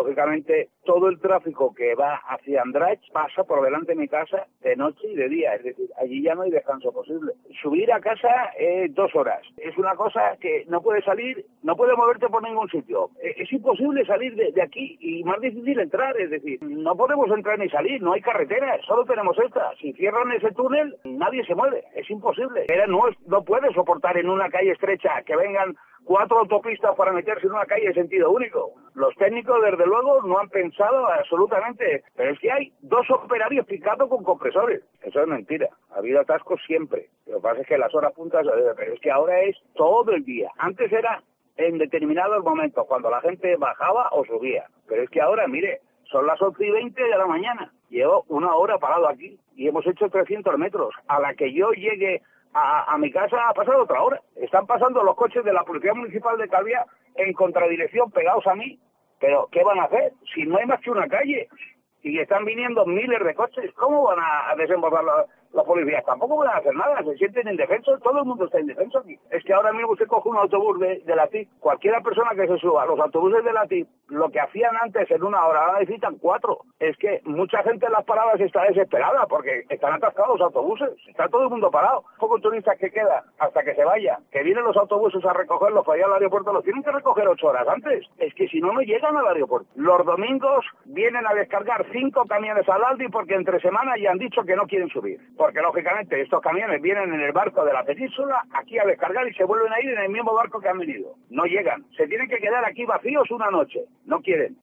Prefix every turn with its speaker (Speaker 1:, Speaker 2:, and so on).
Speaker 1: lógicamente todo el tráfico que va hacia Andratx pasa por delante de mi casa de noche y de día, es decir, allí ya no hay descanso posible. Subir a casa es 2 horas, es una cosa que no puedes salir, no puedes moverte por ningún sitio, es imposible salir de aquí y más difícil entrar, es decir, no podemos entrar ni salir, no hay carreteras, solo tenemos esta, si cierran ese túnel nadie se mueve, es imposible, no puede soportar en una calle estrecha que vengan 4 autopistas para meterse en una calle de sentido único. Los técnicos, desde luego, no han pensado absolutamente. Pero es que hay 2 operarios picados con compresores. Eso es mentira. Ha habido atascos siempre. Lo que pasa es que las horas puntas, pero es que ahora es todo el día. Antes era en determinados momentos, cuando la gente bajaba o subía. Pero es que ahora, mire, son las 11:20 de la mañana. Llevo 1 hora parado aquí y hemos hecho 300 metros. A la que yo llegue a mi casa ha pasado otra hora. Están pasando los coches de la Policía Municipal de Calviá en contradirección pegados a mí. Pero, ¿qué van a hacer? Si no hay más que una calle y están viniendo miles de coches, ¿cómo van a desembolsar los policías? Tampoco van a hacer nada, se sienten indefensos, todo el mundo está indefenso aquí. Es que ahora mismo usted coge un autobús de la TIC, cualquiera persona que se suba a los autobuses de la TIC, lo que hacían antes en 1 hora, ahora necesitan 4. Es que mucha gente en las paradas está desesperada porque están atascados los autobuses, está todo el mundo parado. Pocos turistas que queda hasta que se vaya, que vienen los autobuses a recogerlos para ir al aeropuerto, los tienen que recoger 8 horas antes. Es que si no, no llegan al aeropuerto. Los domingos vienen a descargar 5 camiones al Aldi porque entre semana ya han dicho que no quieren subir. Porque lógicamente estos camiones vienen en el barco de la península aquí a descargar y se vuelven a ir en el mismo barco que han venido. No llegan. Se tienen que quedar aquí vacíos una noche. No quieren.